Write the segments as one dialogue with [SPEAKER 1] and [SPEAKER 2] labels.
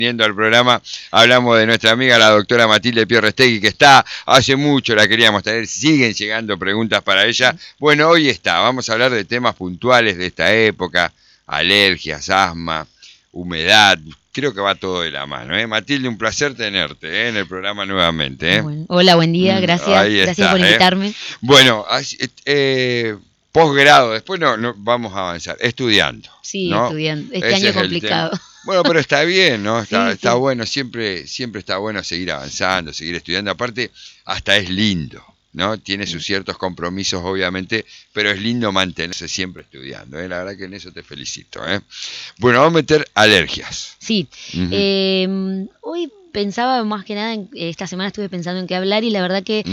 [SPEAKER 1] Viniendo al programa, hablamos de nuestra amiga la doctora Matilde Pierrestegui, que está, hace mucho la queríamos tener, siguen llegando preguntas para ella. Bueno, hoy está, vamos a hablar de temas puntuales de esta época, alergias, asma, humedad, creo que va todo de la mano. Matilde, un placer tenerte en el programa nuevamente.
[SPEAKER 2] Bueno, hola, buen día, gracias, gracias por invitarme.
[SPEAKER 1] Bueno, posgrado, después no vamos a avanzar, estudiando.
[SPEAKER 2] Sí,
[SPEAKER 1] ¿no?
[SPEAKER 2] estudiando, este año es complicado.
[SPEAKER 1] Bueno, pero está bien, ¿no? Está
[SPEAKER 2] sí.
[SPEAKER 1] bueno, siempre está bueno seguir avanzando, seguir estudiando. Aparte, hasta es lindo, ¿no? Tiene sus ciertos compromisos, obviamente, pero es lindo mantenerse siempre estudiando, ¿eh? La verdad que en eso te felicito, ¿eh? Bueno, vamos a meter alergias.
[SPEAKER 2] Sí. Hoy pensaba más que nada, esta semana estuve pensando en qué hablar y la verdad que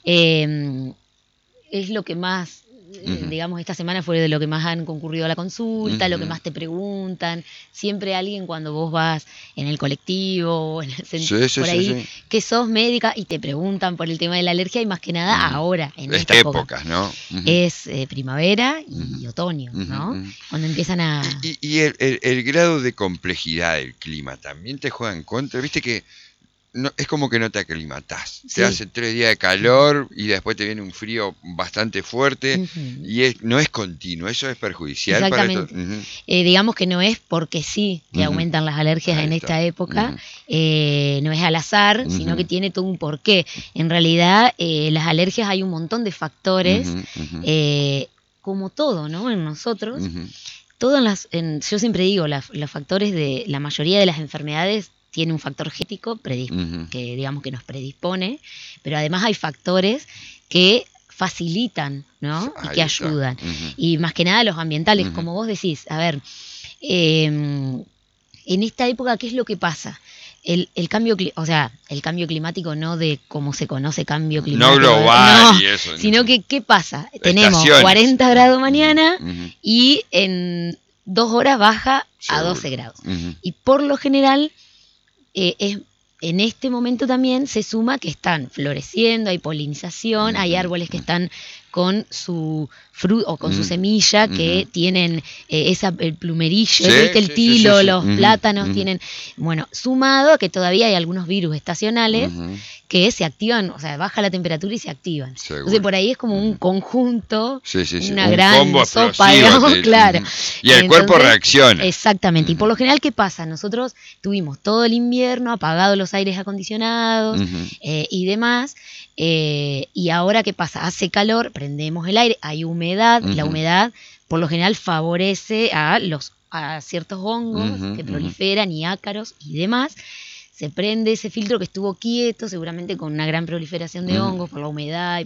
[SPEAKER 2] es lo que más... digamos, esta semana fue de lo que más han concurrido a la consulta, lo que más te preguntan. Siempre alguien cuando vos vas en el colectivo, en el centro, por ahí, que sos médica y te preguntan por el tema de la alergia y más que nada ahora, en esta época,
[SPEAKER 1] ¿no?
[SPEAKER 2] Es primavera y otoño, ¿no? Cuando empiezan a...
[SPEAKER 1] Y el grado de complejidad del clima también te juega en contra. Viste que no, es como que no te aclimatás. Sí. Te hace 3 días de calor y después te viene un frío bastante fuerte y no es continuo. Eso es perjudicial.
[SPEAKER 2] Exactamente.
[SPEAKER 1] Para esto.
[SPEAKER 2] Digamos que no es porque sí que aumentan las alergias en esta época, no es al azar, sino que tiene todo un porqué. En realidad, las alergias hay un montón de factores, como todo, ¿no? En nosotros. Yo siempre digo, los factores de la mayoría de las enfermedades tiene un factor genético que digamos que nos predispone, pero además hay factores que facilitan, ¿no? Y que ayudan. Y más que nada los ambientales, como vos decís, a ver, en esta época, ¿qué es lo que pasa? El cambio, o sea, el cambio climático no de cómo se conoce cambio climático.
[SPEAKER 1] No global y eso.
[SPEAKER 2] Sino que, ¿qué pasa? Tenemos 40 grados mañana y en 2 horas baja a 12 grados. Y por lo general... en este momento también se suma que están floreciendo, hay polinización, hay árboles que están con su fruto o con su semilla que tienen el plumerillo, ¿viste? El tilo, los plátanos tienen, bueno, sumado a que todavía hay algunos virus estacionales que se activan, o sea, baja la temperatura y se activan. Seguro. Entonces por ahí es como un conjunto, una gran sopa, digamos, claro.
[SPEAKER 1] Y el cuerpo reacciona.
[SPEAKER 2] Exactamente. Y por lo general, ¿qué pasa? Nosotros tuvimos todo el invierno apagados los aires acondicionados y demás. Y ahora, ¿qué pasa? Hace calor, prendemos el aire, hay humedad. La humedad, por lo general, favorece a ciertos hongos que proliferan y ácaros y demás. Se prende ese filtro que estuvo quieto, seguramente con una gran proliferación de hongos por la humedad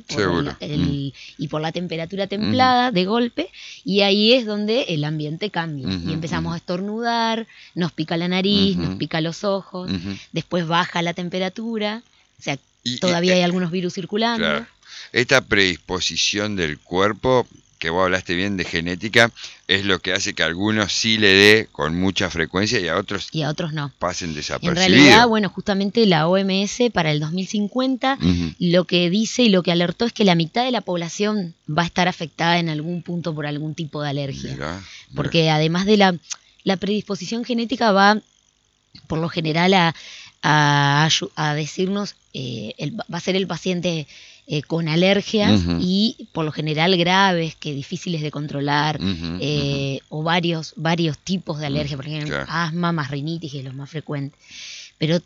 [SPEAKER 2] y por la temperatura templada de golpe, y ahí es donde el ambiente cambia y empezamos a estornudar, nos pica la nariz, nos pica los ojos, después baja la temperatura, o sea, todavía hay algunos virus circulando.
[SPEAKER 1] Claro. Esta predisposición del cuerpo, que vos hablaste bien de genética, es lo que hace que a algunos sí le dé con mucha frecuencia y a otros
[SPEAKER 2] no.
[SPEAKER 1] Pasen desapercibidos.
[SPEAKER 2] En realidad, bueno, justamente la OMS para el 2050 lo que dice y lo que alertó es que la mitad de la población va a estar afectada en algún punto por algún tipo de alergia. Mirá. Porque además de la predisposición genética va, por lo general, a decirnos, va a ser el paciente con alergias y por lo general graves, que difíciles de controlar, o varios tipos de alergia, por ejemplo, asma, más rinitis, que es lo más frecuente. Pero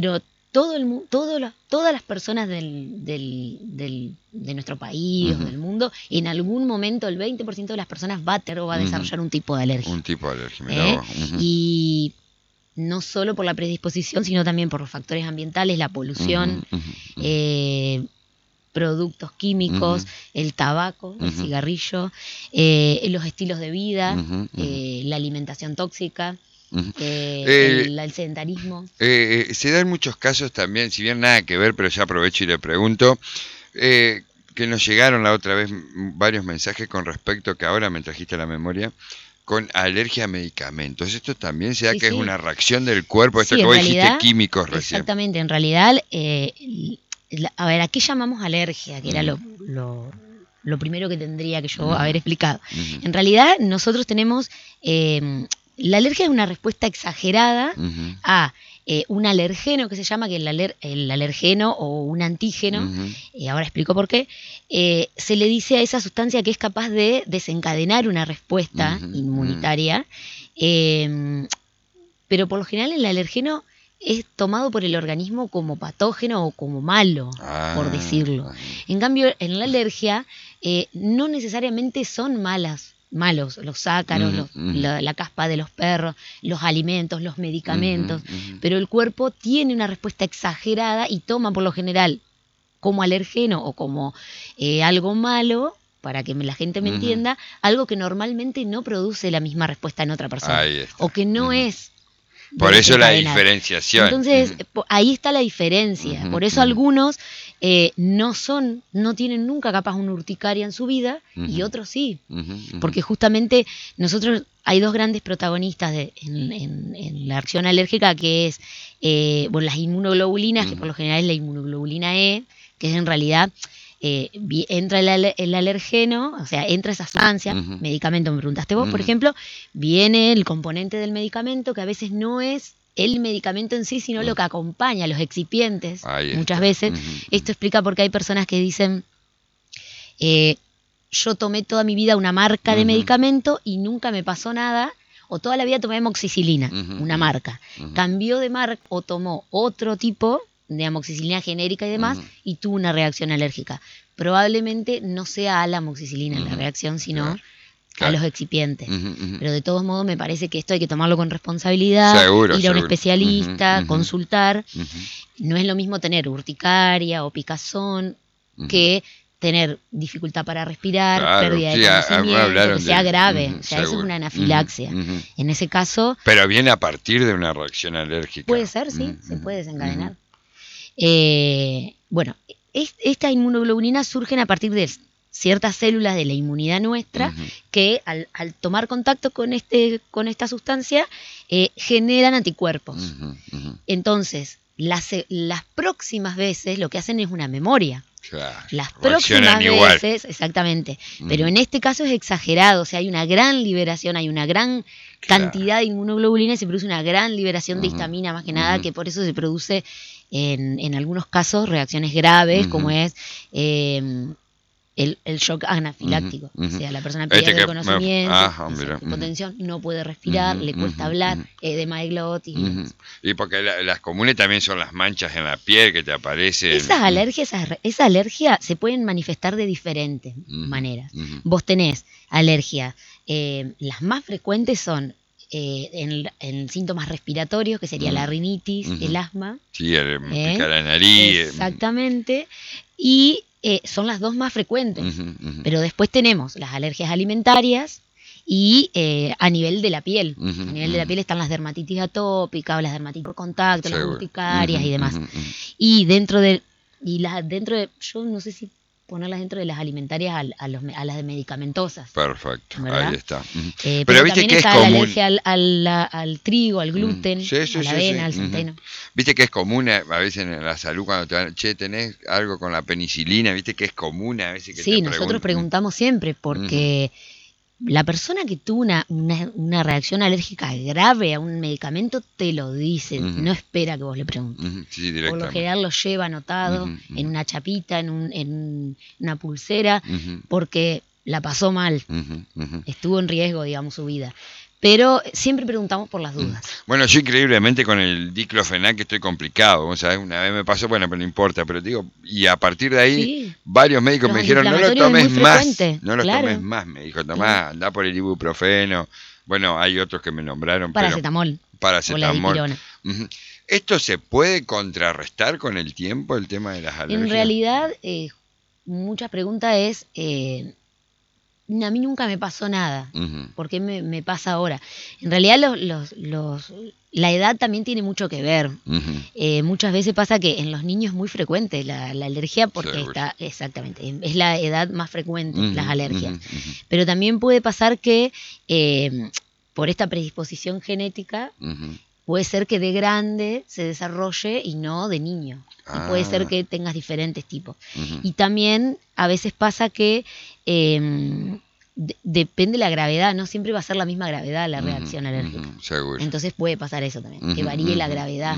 [SPEAKER 2] todas las personas de nuestro país o del mundo, en algún momento el 20% de las personas va a desarrollar un tipo de alergia.
[SPEAKER 1] Un tipo de alergia, mirá vos.
[SPEAKER 2] Y no solo por la predisposición, sino también por los factores ambientales, la polución, productos químicos, el tabaco, el cigarrillo, los estilos de vida, la alimentación tóxica, el sedentarismo.
[SPEAKER 1] Se dan muchos casos también, si bien nada que ver, pero ya aprovecho y le pregunto, que nos llegaron la otra vez varios mensajes con respecto, que ahora me trajiste a la memoria, con alergia a medicamentos. Esto también se da es una reacción del cuerpo, esto que vos dijiste químicos recién.
[SPEAKER 2] Exactamente, en realidad, a ver, ¿a qué llamamos alergia? Que era lo primero que tendría que yo haber explicado. En realidad, nosotros tenemos... la alergia es una respuesta exagerada a un alergeno que se llama, que el alergeno o un antígeno, ahora explico por qué, se le dice a esa sustancia que es capaz de desencadenar una respuesta inmunitaria, pero por lo general el alergeno es tomado por el organismo como patógeno o como malo, por decirlo. En cambio, en la alergia no necesariamente son malos los ácaros, la caspa de los perros, los alimentos, los medicamentos, pero el cuerpo tiene una respuesta exagerada y toma por lo general como alergeno o como algo malo, para que la gente me entienda, algo que normalmente no produce la misma respuesta en otra persona, o que no es.
[SPEAKER 1] Por eso la diferenciación.
[SPEAKER 2] Entonces, ahí está la diferencia. Por eso algunos no tienen nunca capaz una urticaria en su vida y otros sí. Porque justamente nosotros hay dos grandes protagonistas en la reacción alérgica, que es las inmunoglobulinas, que por lo general es la inmunoglobulina E, que es en realidad... entra el alergeno, o sea, entra esa sustancia, medicamento, me preguntaste vos, por ejemplo, viene el componente del medicamento, que a veces no es el medicamento en sí, sino lo que acompaña, los excipientes, muchas veces. Esto explica por qué hay personas que dicen, yo tomé toda mi vida una marca de medicamento y nunca me pasó nada, o toda la vida tomé amoxicilina, una marca. Cambió de marca o tomó otro tipo de amoxicilina genérica y demás, y tuvo una reacción alérgica. Probablemente no sea a la amoxicilina la reacción, sino a los excipientes. Pero de todos modos me parece que esto hay que tomarlo con responsabilidad, ir a un especialista, consultar. No es lo mismo tener urticaria o picazón que tener dificultad para respirar, pérdida de conocimiento, que sea grave. O sea, eso es una anafilaxia. En ese caso...
[SPEAKER 1] Pero viene a partir de una reacción alérgica.
[SPEAKER 2] Puede ser, sí, se puede desencadenar. Esta inmunoglobulina surgen a partir de ciertas células de la inmunidad nuestra que al tomar contacto con esta sustancia generan anticuerpos. Entonces, las próximas veces lo que hacen es una memoria.
[SPEAKER 1] Claro,
[SPEAKER 2] las próximas veces, exactamente. Pero en este caso es exagerado, o sea, hay una gran liberación, hay una gran cantidad de inmunoglobulina y se produce una gran liberación de histamina, más que nada, que por eso se produce en algunos casos reacciones graves, como es el shock anafiláctico. O sea, la persona pierde el conocimiento, hipotensión, no puede respirar, le cuesta hablar, edema de glotis.
[SPEAKER 1] Y porque las comunes también son las manchas en la piel que te aparecen.
[SPEAKER 2] Esa alergia se pueden manifestar de diferentes maneras. Vos tenés alergia, las más frecuentes son en síntomas respiratorios, que sería la rinitis, el asma.
[SPEAKER 1] Sí, el picar la nariz.
[SPEAKER 2] Exactamente. Y son las dos más frecuentes. Pero después tenemos las alergias alimentarias y a nivel de la piel. A nivel de la piel están las dermatitis atópicas, las dermatitis por contacto, las urticarias y demás. Y dentro de, yo no sé si ponerlas dentro de las alimentarias a las de medicamentosas.
[SPEAKER 1] Perfecto,
[SPEAKER 2] ¿verdad?
[SPEAKER 1] Ahí está.
[SPEAKER 2] Pero viste también que está la alergia al trigo, al gluten, a la avena, al centeno.
[SPEAKER 1] Viste que es común a veces en la salud cuando te van, ¿tenés algo con la penicilina? Viste que es común a veces que
[SPEAKER 2] sí, nosotros preguntamos siempre porque la persona que tuvo una reacción alérgica grave a un medicamento te lo dice, no espera que vos le preguntes.
[SPEAKER 1] Sí,
[SPEAKER 2] por lo general lo lleva anotado en una chapita, en una pulsera, porque la pasó mal, estuvo en riesgo, digamos, su vida. Pero siempre preguntamos por las dudas.
[SPEAKER 1] Bueno, yo increíblemente con el diclofenac estoy complicado. O sea, una vez me pasó, bueno, pero no importa. Pero digo, y a partir de ahí, varios médicos me dijeron, no lo tomes más. No lo tomes más, me dijo, tomá, anda por el ibuprofeno. Bueno, hay otros que me nombraron.
[SPEAKER 2] Paracetamol.
[SPEAKER 1] O la dipirona. ¿Esto se puede contrarrestar con el tiempo, el tema de las alergias?
[SPEAKER 2] En realidad, mucha pregunta es... a mí nunca me pasó nada. ¿Por qué me pasa ahora? En realidad la edad también tiene mucho que ver. Muchas veces pasa que en los niños es muy frecuente la alergia porque exactamente, es la edad más frecuente, las alergias. Pero también puede pasar que por esta predisposición genética puede ser que de grande se desarrolle y no de niño. Y puede ser que tengas diferentes tipos. Y también a veces pasa que depende de la gravedad, no siempre va a ser la misma gravedad la reacción alérgica.
[SPEAKER 1] Seguro.
[SPEAKER 2] Entonces puede pasar eso también, que varíe la gravedad.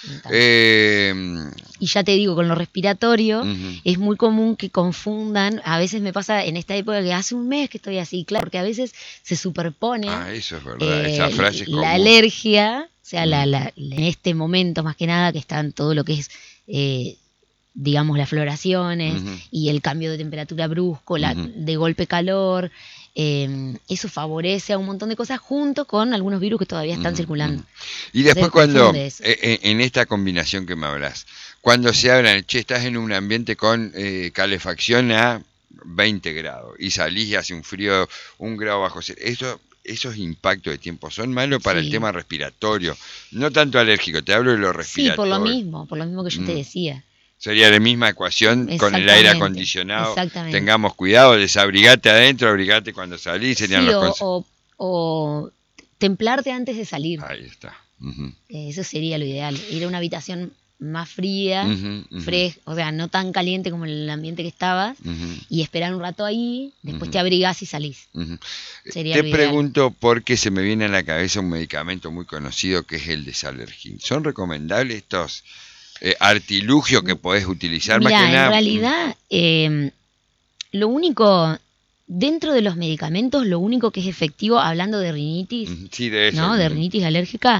[SPEAKER 2] Y ya te digo, con lo respiratorio es muy común que confundan, a veces me pasa en esta época que hace un mes que estoy así, claro, porque a veces se superpone
[SPEAKER 1] eso es verdad, esa frase es
[SPEAKER 2] la
[SPEAKER 1] común.
[SPEAKER 2] alergia, o sea, en este momento más que nada que están todo lo que es... digamos, las floraciones y el cambio de temperatura brusco, de golpe calor, eso favorece a un montón de cosas junto con algunos virus que todavía están circulando.
[SPEAKER 1] Y después cuando, en esta combinación que me hablas, cuando se hablan, estás en un ambiente con calefacción a 20 grados y salís y hace un frío 1 grado bajo cero, esos impactos de tiempo son malos para el tema respiratorio, no tanto alérgico, te hablo de lo respiratorio.
[SPEAKER 2] Sí, por lo mismo que yo te decía.
[SPEAKER 1] Sería la misma ecuación con el aire acondicionado. Tengamos cuidado, desabrigate adentro, abrigate cuando salís. Serían los
[SPEAKER 2] o templarte antes de salir.
[SPEAKER 1] Ahí está.
[SPEAKER 2] Eso sería lo ideal. Ir a una habitación más fría, fresca, o sea, no tan caliente como en el ambiente que estabas, y esperar un rato ahí, después te abrigás y salís. Sería
[SPEAKER 1] te
[SPEAKER 2] lo ideal.
[SPEAKER 1] Pregunto porque se me viene a la cabeza un medicamento muy conocido que es el Desalergin. ¿Son recomendables estos artilugios que podés utilizar?
[SPEAKER 2] Mirá,
[SPEAKER 1] más que nada,
[SPEAKER 2] en realidad, lo único, dentro de los medicamentos, lo único que es efectivo, hablando de rinitis,
[SPEAKER 1] de eso,
[SPEAKER 2] ¿no? De rinitis alérgica,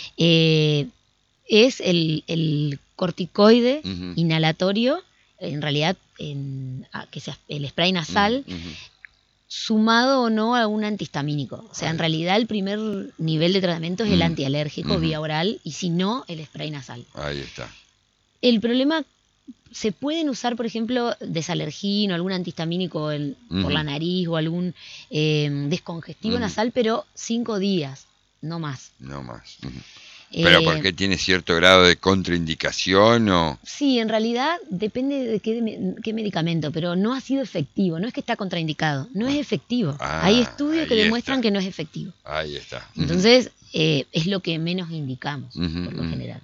[SPEAKER 2] es el corticoide inhalatorio, en realidad que sea el spray nasal, sumado o no a un antihistamínico. O sea, en realidad el primer nivel de tratamiento es el antialérgico vía oral y si no, el spray nasal.
[SPEAKER 1] Ahí está.
[SPEAKER 2] El problema, se pueden usar, por ejemplo, Desalergin o algún antihistamínico por la nariz o algún descongestivo nasal, pero 5 días, no más.
[SPEAKER 1] No más. ¿Pero porque tiene cierto grado de contraindicación o...?
[SPEAKER 2] Sí, en realidad depende de qué medicamento, pero no ha sido efectivo, no es que está contraindicado, no es efectivo. Hay estudios que demuestran que no es efectivo.
[SPEAKER 1] Ahí está.
[SPEAKER 2] Entonces, es lo que menos indicamos, por lo general.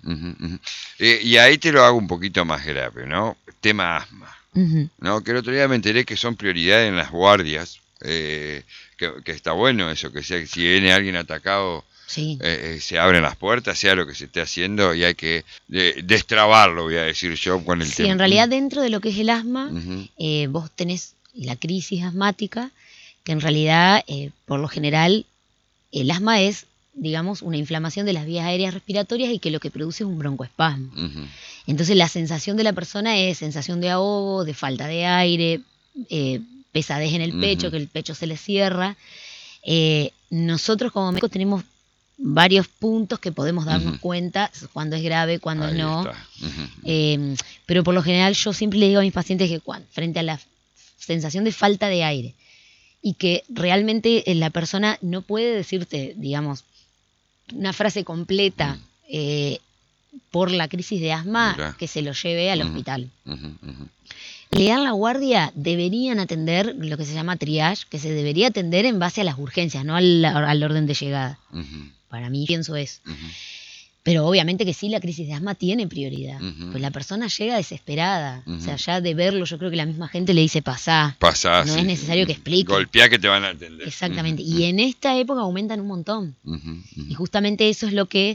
[SPEAKER 1] Y ahí te lo hago un poquito más grave, ¿no? Tema asma, ¿no? Que el otro día me enteré que son prioridad en las guardias, que está bueno eso, que si viene alguien atacado...
[SPEAKER 2] Sí.
[SPEAKER 1] Se abren las puertas, sea lo que se esté haciendo, y hay que destrabarlo, voy a decir yo, con el tema.
[SPEAKER 2] Sí, en realidad dentro de lo que es el asma, vos tenés la crisis asmática, que en realidad, por lo general, el asma es, digamos, una inflamación de las vías aéreas respiratorias y que lo que produce es un broncoespasmo. Entonces la sensación de la persona es sensación de ahogo, de falta de aire, pesadez en el pecho, que el pecho se le cierra. Nosotros como médicos tenemos varios puntos que podemos darnos cuenta cuando es grave, cuando no. Pero por lo general yo siempre le digo a mis pacientes que frente a la sensación de falta de aire y que realmente la persona no puede decirte, digamos, una frase completa por la crisis de asma, que se lo lleve al hospital. Le dan la guardia, deberían atender lo que se llama triage, que se debería atender en base a las urgencias, no al orden de llegada. Para mí pienso eso. Pero obviamente que sí, la crisis de asma tiene prioridad. Pues la persona llega desesperada. O sea, ya de verlo, yo creo que la misma gente le dice pasá. No es necesario que explique.
[SPEAKER 1] Golpeá que te van a atender.
[SPEAKER 2] Exactamente. Y en esta época aumentan un montón. Y justamente eso es lo que...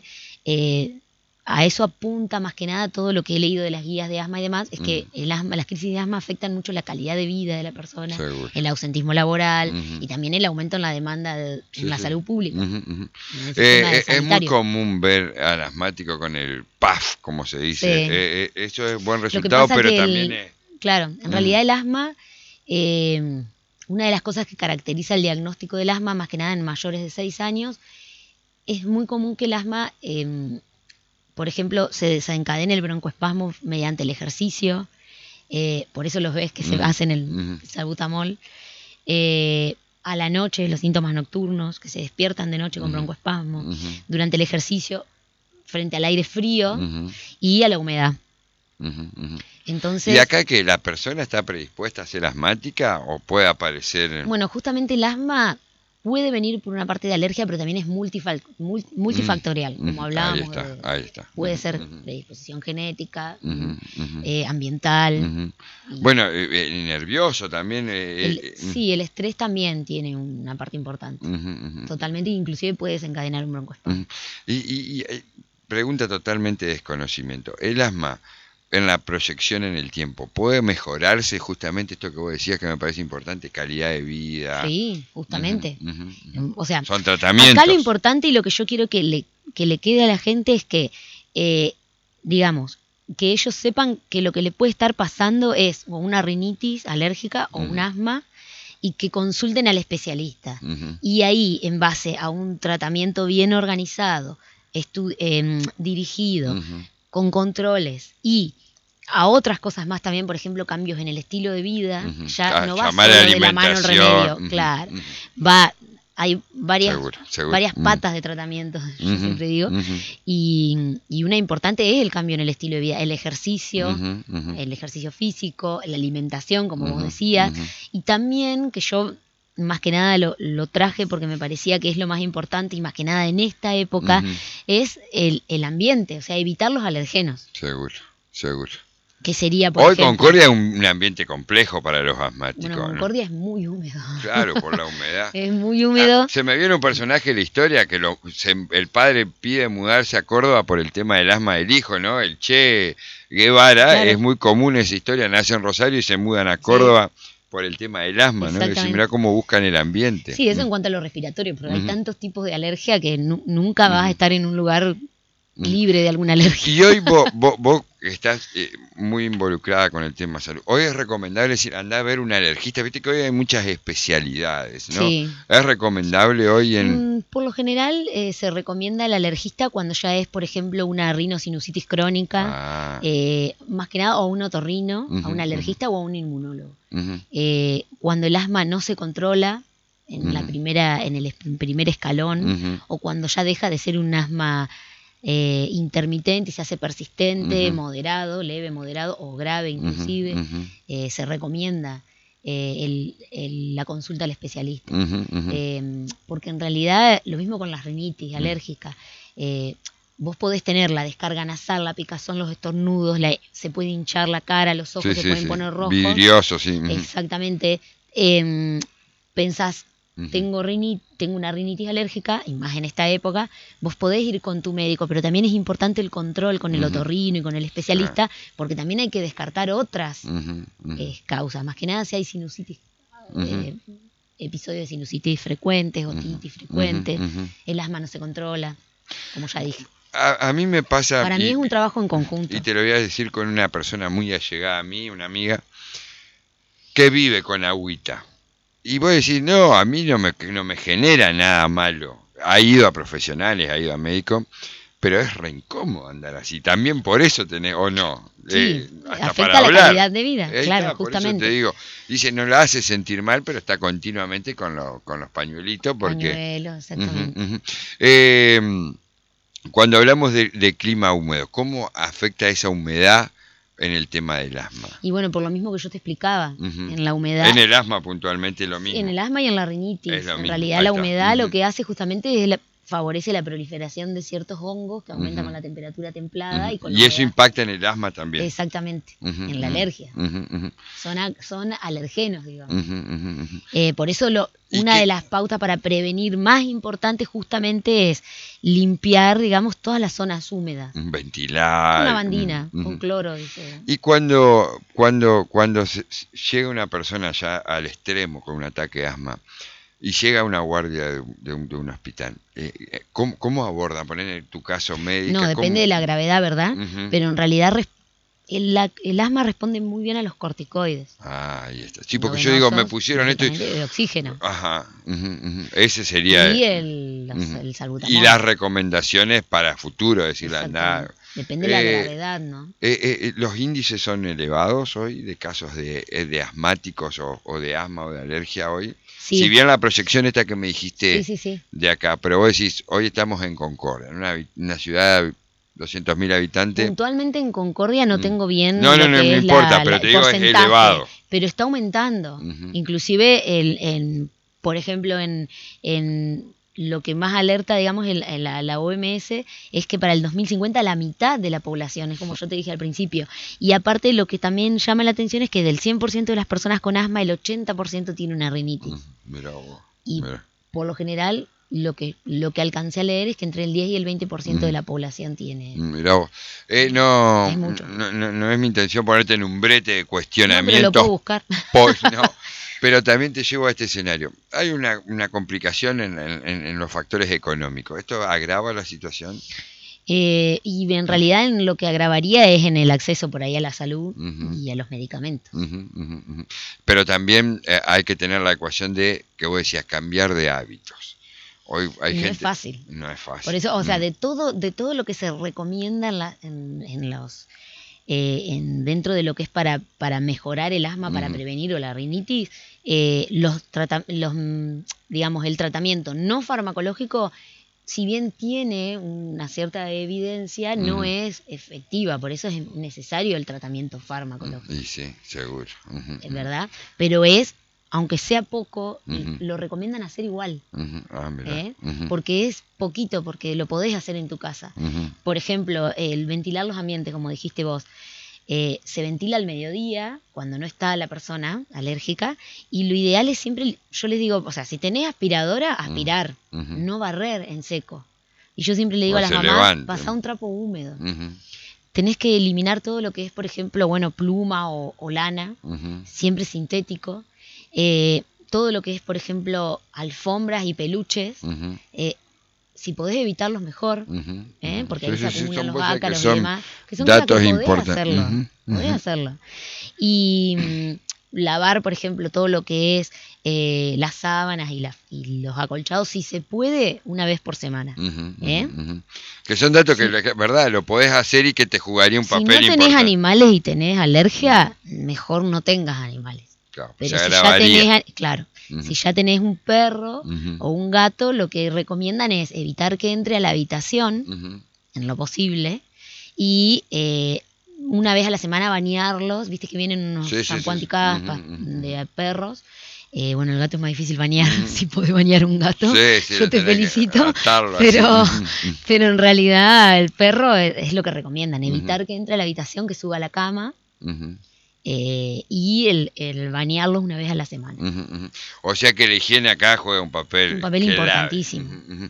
[SPEAKER 2] a eso apunta más que nada todo lo que he leído de las guías de asma y demás, es que las crisis de asma afectan mucho la calidad de vida de la persona, el ausentismo laboral y también el aumento en la demanda en la salud pública.
[SPEAKER 1] Es muy común ver al asmático con el PAF, como se dice. Eso es buen resultado, pero también es...
[SPEAKER 2] Claro, en realidad el asma, una de las cosas que caracteriza el diagnóstico del asma, más que nada en mayores de 6 años, es muy común que el asma... por ejemplo, se desencadena el broncoespasmo mediante el ejercicio, por eso los ves que se hacen el salbutamol. A la noche, los síntomas nocturnos, que se despiertan de noche con broncoespasmo, durante el ejercicio, frente al aire frío y a la humedad. Entonces,
[SPEAKER 1] ¿y acá que la persona está predispuesta a ser asmática o puede aparecer?
[SPEAKER 2] Bueno, justamente el asma puede venir por una parte de alergia, pero también es multifactorial, como hablábamos.
[SPEAKER 1] Ahí está.
[SPEAKER 2] Puede ser predisposición genética, ambiental.
[SPEAKER 1] Bueno, nervioso también.
[SPEAKER 2] Sí, el estrés también tiene una parte importante. Totalmente, inclusive puede desencadenar un broncoespasmo.
[SPEAKER 1] Y pregunta totalmente de desconocimiento. ¿El asma en la proyección en el tiempo puede mejorarse justamente esto que vos decías que me parece importante, calidad de vida?
[SPEAKER 2] Sí, justamente. O sea,
[SPEAKER 1] son tratamientos.
[SPEAKER 2] Acá lo importante y lo que yo quiero que le quede a la gente es que, digamos, que ellos sepan que lo que le puede estar pasando es o una rinitis alérgica o un asma, y que consulten al especialista. Y ahí, en base a un tratamiento bien organizado, dirigido, con controles y a otras cosas más también, por ejemplo, cambios en el estilo de vida, ya no va solo de la mano el remedio, claro. Hay varias patas de tratamiento, yo siempre digo, y una importante es el cambio en el estilo de vida, el ejercicio físico, la alimentación, como vos decías, y también que yo más que nada lo traje porque me parecía que es lo más importante y más que nada en esta época, es el ambiente, o sea, evitar los alergenos.
[SPEAKER 1] Seguro.
[SPEAKER 2] Que sería,
[SPEAKER 1] por ejemplo, Concordia es un ambiente complejo para los asmáticos.
[SPEAKER 2] Bueno, Concordia es muy húmedo.
[SPEAKER 1] Claro, por la humedad.
[SPEAKER 2] Es muy húmedo.
[SPEAKER 1] Se me viene un personaje de la historia que el padre pide mudarse a Córdoba por el tema del asma del hijo, ¿no? El Che Guevara, claro. Es muy común esa historia, nace en Rosario y se mudan a Córdoba. Sí. Por el tema del asma, ¿no? Y mirá cómo buscan el ambiente.
[SPEAKER 2] Sí, eso en cuanto a lo respiratorio, pero hay tantos tipos de alergia que nunca vas a estar en un lugar libre de alguna alergia.
[SPEAKER 1] Y hoy vos estás muy involucrada con el tema salud. Hoy es recomendable decir, andá a ver un alergista. Viste que hoy hay muchas especialidades, ¿no? Sí. ¿Es recomendable hoy
[SPEAKER 2] por lo general se recomienda al alergista cuando ya es, por ejemplo, una rinosinusitis crónica, más que nada, o un otorrino, a un alergista o a un inmunólogo. Cuando el asma no se controla en el primer escalón, o cuando ya deja de ser un asma intermitente y se hace persistente, moderado, leve, moderado o grave inclusive, se recomienda la consulta al especialista. Porque en realidad, lo mismo con las rinitis alérgicas, vos podés tener la descarga nasal, la picazón, los estornudos, se puede hinchar la cara, los ojos se pueden poner rojos.
[SPEAKER 1] Vidrioso, sí.
[SPEAKER 2] Exactamente. Pensás, tengo una rinitis alérgica, y más en esta época, vos podés ir con tu médico, pero también es importante el control con el otorrino y con el especialista, porque también hay que descartar otras causas, más que nada si hay sinusitis, episodios de sinusitis frecuentes, otitis frecuentes, el asma no se controla, como ya dije.
[SPEAKER 1] A mí me pasa...
[SPEAKER 2] Para mí es un trabajo en conjunto.
[SPEAKER 1] Y te lo voy a decir con una persona muy allegada a mí, una amiga, que vive con agüita. Y vos decís, no, a mí no me genera nada malo. Ha ido a profesionales, ha ido a médicos, pero es re incómodo andar así. También por eso tenés, o no,
[SPEAKER 2] sí,
[SPEAKER 1] hasta
[SPEAKER 2] afecta
[SPEAKER 1] para
[SPEAKER 2] la
[SPEAKER 1] hablar.
[SPEAKER 2] calidad de vida, claro, justamente.
[SPEAKER 1] Por eso te digo, dice, no la hace sentir mal, pero está continuamente con los pañuelitos. Porque
[SPEAKER 2] pañuelos, exactamente.
[SPEAKER 1] Cuando hablamos de clima húmedo, ¿cómo afecta esa humedad en el tema del asma?
[SPEAKER 2] Y bueno, por lo mismo que yo te explicaba, en la humedad.
[SPEAKER 1] En el asma puntualmente lo mismo.
[SPEAKER 2] En el asma y en la rinitis. En realidad la humedad lo que hace justamente es favorece la proliferación de ciertos hongos que aumentan con la temperatura templada. Y
[SPEAKER 1] eso impacta en el asma también.
[SPEAKER 2] Exactamente, en la alergia. Son alergenos, digamos. Por eso una de las pautas para prevenir más importantes justamente es limpiar, digamos, todas las zonas húmedas.
[SPEAKER 1] Ventilar.
[SPEAKER 2] Una bandina con cloro. Dice.
[SPEAKER 1] Y cuando llega una persona ya al extremo con un ataque de asma y llega a una guardia de un hospital, ¿cómo abordan? Poner en tu caso médica.
[SPEAKER 2] No, depende de la gravedad, ¿verdad? Pero en realidad el asma responde muy bien a los corticoides.
[SPEAKER 1] Ahí está. Sí, porque yo digo, me pusieron esto y...
[SPEAKER 2] de oxígeno.
[SPEAKER 1] Ajá. Ese sería...
[SPEAKER 2] Y el salbutamol.
[SPEAKER 1] Y las recomendaciones para futuro, decir, andar...
[SPEAKER 2] Depende de la gravedad, ¿no?
[SPEAKER 1] ¿Los índices son elevados hoy de casos de asmáticos o de asma o de alergia hoy? Sí. Si bien la proyección esta que me dijiste de acá, pero vos decís, hoy estamos en Concordia, en una ciudad de 200.000 habitantes.
[SPEAKER 2] Puntualmente en Concordia no tengo bien
[SPEAKER 1] no importa, pero te digo, es elevado.
[SPEAKER 2] Pero está aumentando. Inclusive por ejemplo, en lo que más alerta, digamos, en la OMS, es que para el 2050 la mitad de la población, es como yo te dije al principio. Y aparte lo que también llama la atención es que del 100% de las personas con asma, el 80% tiene una rinitis.
[SPEAKER 1] Mirá vos,
[SPEAKER 2] y
[SPEAKER 1] mirá.
[SPEAKER 2] por lo general, lo que alcancé a leer es que entre el 10 y el 20% de la población tiene.
[SPEAKER 1] Mirá vos. No,
[SPEAKER 2] Es mucho.
[SPEAKER 1] no es mi intención ponerte en un brete de
[SPEAKER 2] No, pero lo
[SPEAKER 1] cuestionamientos.
[SPEAKER 2] puedo buscar.
[SPEAKER 1] No, pero también te llevo a este escenario. Hay una complicación en los factores económicos. ¿Esto agrava la situación?
[SPEAKER 2] Y en realidad en lo que agravaría es en el acceso por ahí a la salud
[SPEAKER 1] Ujú.
[SPEAKER 2] y a los medicamentos.
[SPEAKER 1] Pero también hay que tener la ecuación de, que vos decías, cambiar de hábitos. Hoy hay
[SPEAKER 2] Y no
[SPEAKER 1] gente...
[SPEAKER 2] es fácil.
[SPEAKER 1] No es fácil.
[SPEAKER 2] Por eso, o sea, de todo lo que se recomienda en los dentro de lo que es para mejorar el asma, para prevenir o la rinitis, digamos, el tratamiento no farmacológico, si bien tiene una cierta evidencia, no es efectiva, por eso es necesario el tratamiento farmacológico.
[SPEAKER 1] Y sí, seguro.
[SPEAKER 2] ¿Verdad? Pero aunque sea poco, lo recomiendan hacer igual.
[SPEAKER 1] Mirá.
[SPEAKER 2] Porque es poquito, porque lo podés hacer en tu casa. Por ejemplo, el ventilar los ambientes, como dijiste vos. Se ventila al mediodía, cuando no está la persona alérgica, y lo ideal es siempre, yo les digo, o sea, si tenés aspiradora, aspirar, no barrer en seco. Y yo siempre le digo a las mamás, pasá un trapo húmedo. Tenés que eliminar todo lo que es, por ejemplo, bueno, pluma o lana, siempre sintético. Todo lo que es, por ejemplo, alfombras y peluches, si podés evitarlos mejor, porque ahí se acumulan los ácaros y demás, que son
[SPEAKER 1] datos
[SPEAKER 2] cosas que podés
[SPEAKER 1] importantes.
[SPEAKER 2] hacerlo, podés hacerlo. Y lavar, por ejemplo, todo lo que es las sábanas y los acolchados, si se puede, una vez por semana.
[SPEAKER 1] Que son datos que, verdad, lo podés hacer y que te jugaría un papel importante.
[SPEAKER 2] Si no tenés animales y tenés alergia, mejor no tengas animales.
[SPEAKER 1] Claro,
[SPEAKER 2] pero si ya tenés, si ya tenés un perro o un gato, lo que recomiendan es evitar que entre a la habitación, en lo posible, y una vez a la semana bañarlos. Viste que vienen unos shampoo anticaspas de perros. Bueno, el gato es más difícil bañar. Si podés bañar un gato, yo te felicito. Pero en realidad el perro es lo que recomiendan, evitar que entre a la habitación, que suba a la cama. Y el bañarlos una vez a la semana.
[SPEAKER 1] O sea que la higiene acá juega un papel
[SPEAKER 2] importantísimo.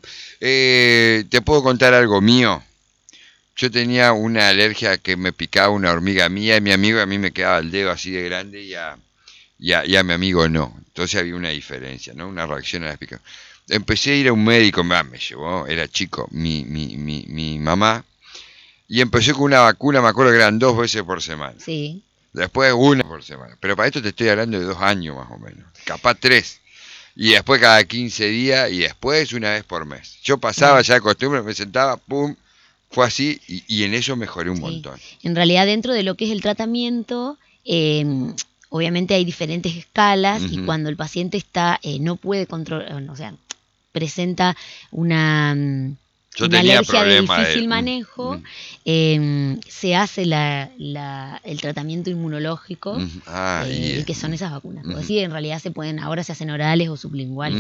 [SPEAKER 1] ¿Te puedo contar algo mío? Yo tenía una alergia que me picaba una hormiga mía, y mi amigo, a mí me quedaba el dedo así de grande y a mi amigo no. Entonces había una diferencia, ¿no? Una reacción a las picadas. Empecé a ir a un médico, me llevó, era chico, mi mamá, y empecé con una vacuna, me acuerdo que eran 2 veces por semana.
[SPEAKER 2] Sí.
[SPEAKER 1] Después 1 por semana. Pero para esto te estoy hablando de 2 años más o menos. Capaz 3. Y después cada 15 días y después una vez por mes. Yo pasaba ya de costumbre, me sentaba, pum, fue así y en eso mejoré un montón.
[SPEAKER 2] En realidad dentro de lo que es el tratamiento, obviamente hay diferentes escalas y cuando el paciente no puede controlar, o sea, presenta una alergia de difícil manejo, se hace el tratamiento inmunológico, que son esas vacunas. Sí, en realidad ahora se hacen orales o sublinguales.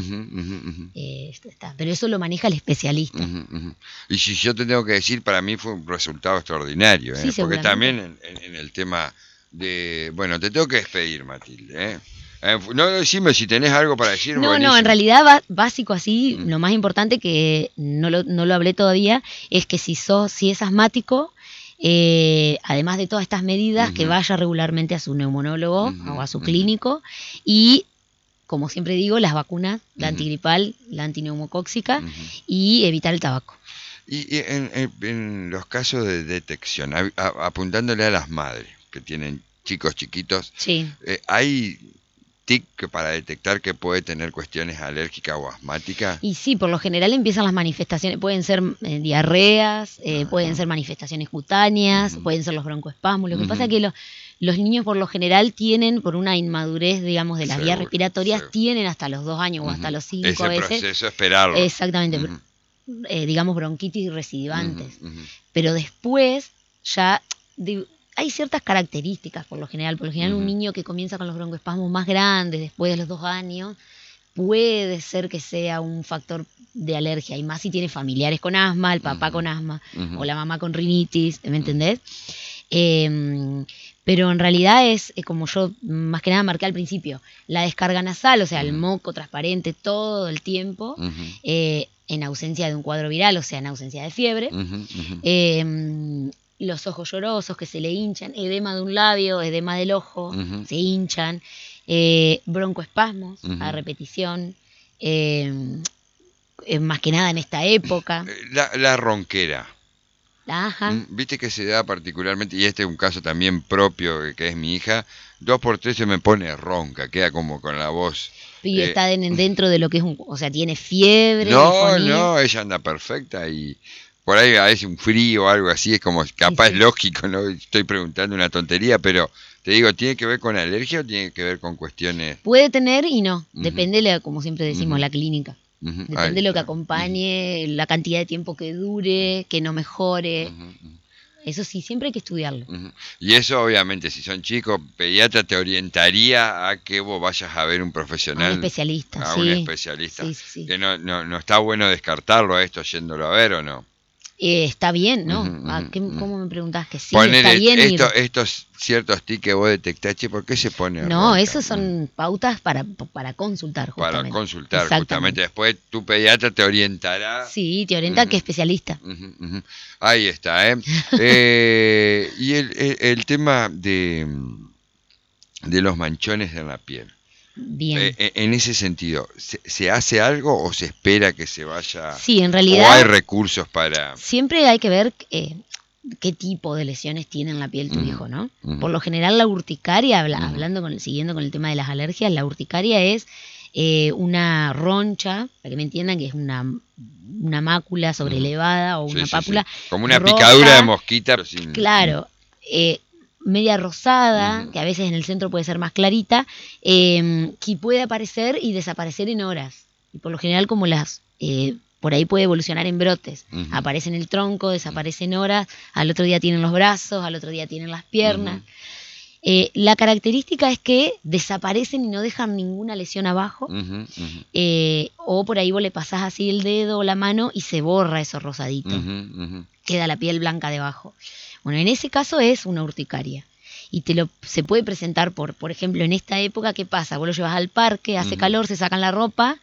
[SPEAKER 2] Pero eso lo maneja el especialista.
[SPEAKER 1] Y si yo te tengo que decir, para mí fue un resultado extraordinario,
[SPEAKER 2] sí,
[SPEAKER 1] porque también en el tema de... Bueno, te tengo que despedir, Matilde, No, decime si tenés algo para decir.
[SPEAKER 2] No, en realidad básico así, lo más importante que no lo hablé todavía, es que si es asmático, además de todas estas medidas, que vaya regularmente a su neumonólogo o a su clínico y, como siempre digo, las vacunas, la antigripal, la antineumocóxica y evitar el tabaco.
[SPEAKER 1] Y en los casos de detección, apuntándole a las madres que tienen chicos chiquitos, ¿hay TIC para detectar que puede tener cuestiones alérgicas o asmáticas?
[SPEAKER 2] Y sí, por lo general empiezan las manifestaciones, pueden ser diarreas, pueden ser manifestaciones cutáneas, pueden ser los broncoespasmos. Lo que pasa es que los niños por lo general tienen, por una inmadurez, digamos, de las vías respiratorias, tienen hasta los 2 años o hasta los 5 a veces.
[SPEAKER 1] Ese proceso, esperarlo.
[SPEAKER 2] Exactamente, digamos, bronquitis recidivantes. Pero después ya... hay ciertas características por lo general. Por lo general un niño que comienza con los broncoespasmos más grandes después de los 2 años puede ser que sea un factor de alergia, y más si tiene familiares con asma, el papá con asma, o la mamá con rinitis, ¿me entendés? Pero en realidad es como yo más que nada marqué al principio, la descarga nasal, o sea, el moco transparente todo el tiempo, en ausencia de un cuadro viral, o sea, en ausencia de fiebre, los ojos llorosos que se le hinchan, edema de un labio, edema del ojo, se hinchan, broncoespasmos a repetición, más que nada en esta época.
[SPEAKER 1] La ronquera.
[SPEAKER 2] Ajá.
[SPEAKER 1] Viste que se da particularmente, y este es un caso también propio, que es mi hija, 2x3 se me pone ronca, queda como con la voz.
[SPEAKER 2] Y está dentro de lo que es o sea, tiene fiebre.
[SPEAKER 1] No, ella anda perfecta y por ahí a veces un frío o algo así, es como capaz es lógico, no estoy preguntando una tontería, pero te digo, ¿tiene que ver con alergia o tiene que ver con cuestiones?
[SPEAKER 2] Puede tener y no, depende, como siempre decimos, la clínica. Depende de lo que acompañe, la cantidad de tiempo que dure, que no mejore. Eso sí, siempre hay que estudiarlo.
[SPEAKER 1] Y eso obviamente, si son chicos, pediatra te orientaría a que vos vayas a ver un profesional.
[SPEAKER 2] A un especialista,
[SPEAKER 1] un especialista. Sí. Que no está bueno descartarlo a esto yéndolo a ver, ¿o no?
[SPEAKER 2] Está bien, ¿no? ¿Cómo me preguntás? Que sí, está bien
[SPEAKER 1] estos ciertos tics que vos detectás, ¿por qué se pone
[SPEAKER 2] No, ronca? Esos son pautas para consultar, justamente.
[SPEAKER 1] Para consultar, justamente. Después tu pediatra te orientará.
[SPEAKER 2] Sí, te orienta a qué especialista.
[SPEAKER 1] Ahí está, ¿eh? Y el tema de los manchones en la piel.
[SPEAKER 2] Bien.
[SPEAKER 1] En ese sentido, ¿se hace algo o se espera que se vaya?
[SPEAKER 2] Sí, en realidad.
[SPEAKER 1] ¿O hay recursos para...?
[SPEAKER 2] Siempre hay que ver qué tipo de lesiones tiene en la piel tu hijo, ¿no? Por lo general la urticaria, siguiendo con el tema de las alergias, la urticaria es una roncha, para que me entiendan, que es una mácula sobrelevada o una pápula.
[SPEAKER 1] Sí. Como una picadura de mosquita. Pero sin...
[SPEAKER 2] Claro. Media rosada, que a veces en el centro puede ser más clarita, que puede aparecer y desaparecer en horas. Y por lo general, como por ahí puede evolucionar en brotes. Aparece en el tronco, desaparece en horas, al otro día tienen los brazos, al otro día tienen las piernas. La característica es que desaparecen y no dejan ninguna lesión abajo, o por ahí vos le pasás así el dedo o la mano y se borra eso rosadito. Queda la piel blanca debajo. Bueno, en ese caso es una urticaria. Y se puede presentar por ejemplo, en esta época, ¿qué pasa? Vos lo llevas al parque, hace calor, se sacan la ropa,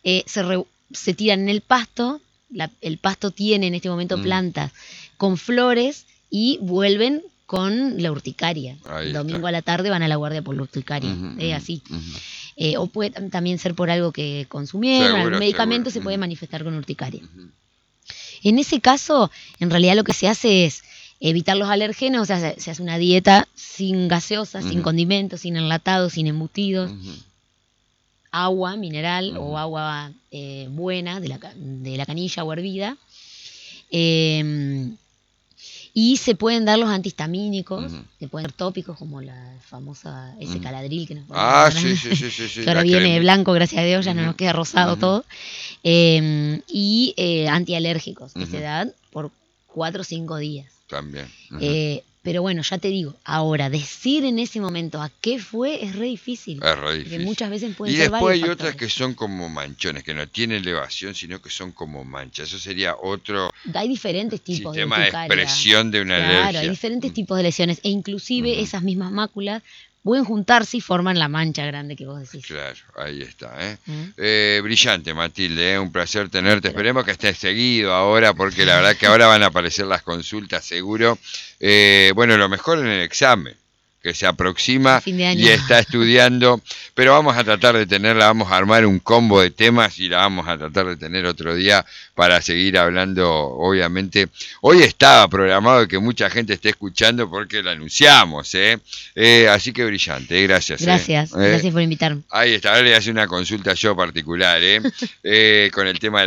[SPEAKER 2] se tiran en el pasto, el pasto tiene en este momento plantas con flores y vuelven con la urticaria. El domingo a la tarde van a la guardia por la urticaria, así. O puede también ser por algo que consumieron, algún medicamento, se puede manifestar con urticaria. En ese caso, en realidad lo que se hace es evitar los alérgenos, o sea, se hace una dieta sin gaseosas, sin condimentos, sin enlatados, sin embutidos, agua mineral o agua buena de la canilla o hervida, y se pueden dar los antihistamínicos, que pueden ser tópicos, como la famosa ese caladril que nos ponemos.
[SPEAKER 1] Sí.
[SPEAKER 2] Que ahora viene blanco, gracias a Dios, ya no nos queda rosado todo. Y antialérgicos, que se dan por 4 o 5 días.
[SPEAKER 1] También.
[SPEAKER 2] Pero bueno, ya te digo, ahora decir en ese momento a qué fue es re difícil.
[SPEAKER 1] Es re difícil.
[SPEAKER 2] Porque muchas veces pueden ser
[SPEAKER 1] Y después hay
[SPEAKER 2] varios
[SPEAKER 1] otras
[SPEAKER 2] factores.
[SPEAKER 1] que son como manchones, que no tienen elevación, sino que son como manchas. Eso sería otro
[SPEAKER 2] hay diferentes tipos
[SPEAKER 1] sistema
[SPEAKER 2] de
[SPEAKER 1] expresión de una alergia.
[SPEAKER 2] Claro, hay diferentes tipos de lesiones. E inclusive esas mismas máculas pueden juntarse y forman la mancha grande que vos decís.
[SPEAKER 1] Claro, ahí está. Brillante, Matilde, un placer tenerte. Esperemos que estés seguido ahora, porque la verdad que ahora van a aparecer las consultas seguro. Bueno, lo mejor en el examen, que se aproxima y está estudiando, pero vamos a tratar de tenerla, vamos a armar un combo de temas y la vamos a tratar de tener otro día para seguir hablando, obviamente. Hoy estaba programado que mucha gente esté escuchando porque la anunciamos, así que brillante, gracias.
[SPEAKER 2] Gracias por invitarme.
[SPEAKER 1] Ahí está, ahora le hace una consulta yo particular, con el tema de